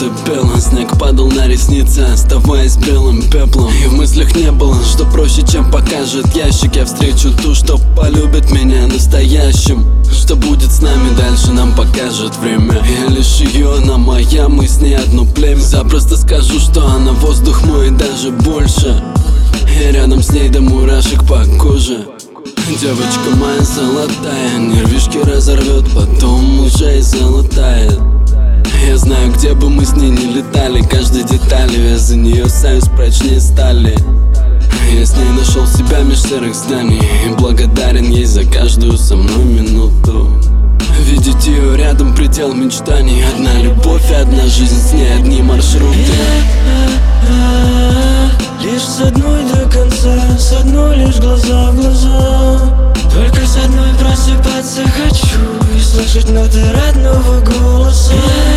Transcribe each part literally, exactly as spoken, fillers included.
что пела. Снег падал на ресницы, оставаясь белым пеплом. И в мыслях не было, что проще, чем покажет ящик. Я встречу ту, что полюбит меня настоящим. Что будет с нами дальше, нам покажет время. Я лишь ее, она моя, мы с ней одно племя. Запросто скажу, что она воздух мой и даже больше. И рядом с ней до мурашек по коже. Девочка моя золотая, нервишки разорвет, потом уже и залатает. Я знаю, где бы мы с ней не летали, каждой деталью я за нее саюсь прочнее стали. Я с ней нашел себя меж серых зданий и благодарен ей за каждую со мной минуту. Видеть ее рядом — предел мечтаний. Одна любовь и одна жизнь, с ней одни маршруты. Лишь с одной до конца, с одной лишь глаза в глаза. Только с одной просыпаться хочу и слышать ноты родного голоса.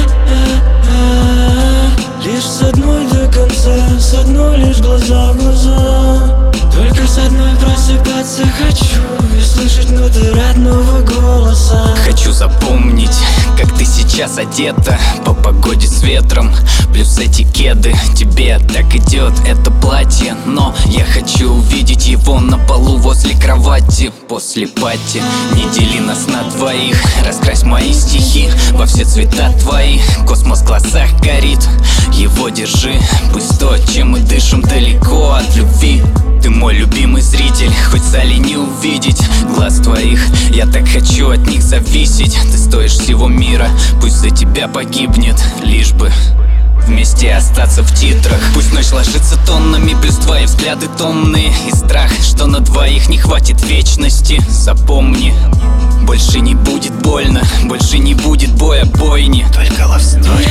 Лишь с одной до конца, с одной лишь глаза в глаза. Только с одной просыпаться хочу и слышать ноты родного голоса. Хочу запомнить, как ты сейчас одета, по погоде с ветром, плюс эти кеды. Тебе так идет это платье, но я хочу увидеть его на полу возле кровати. После пати не дели нас на двоих, раскрась мои стихи во все цвета твои. Космос в глазах горит, его держи. Пусть то, чем мы дышим, далеко от любви. Ты мой любимый зритель, хоть в зале не увидеть глаз твоих. Я так хочу от них зависеть. Ты стоишь всего мира, пусть за тебя погибнет, лишь бы вместе остаться в титрах. Пусть ночь ложится тоннами, плюс твои взгляды томные. И страх, что на двоих не хватит вечности. Запомни, больше не будет больно, больше не будет боя бойни, только love story.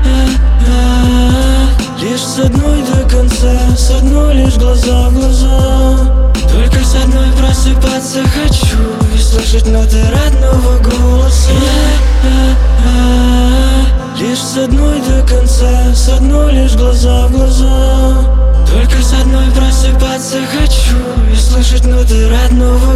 Лишь с одной до конца, с одной лишь глаза в глаза. Только с одной просыпаться хочу и слышать ноты родного голоса. Лишь с одной до конца, с одной лишь глаза в глаза. Только с одной просыпаться хочу и слышать ноты родного